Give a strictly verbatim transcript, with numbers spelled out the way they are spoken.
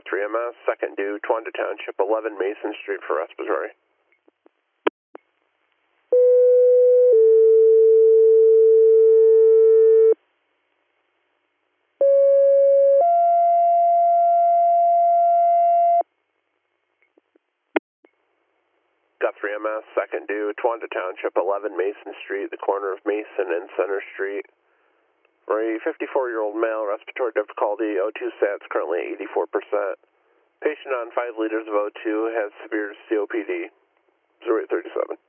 three M S, second due, Towanda Township, eleven Mason Street for respiratory. Got three M S, second due, Towanda Township, eleven Mason Street, the corner of Mason and Center Street. For a fifty-four-year-old male, respiratory difficulty, O two sats currently eighty-four percent. Patient on five liters of O two has severe C O P D. zero eight thirty-seven.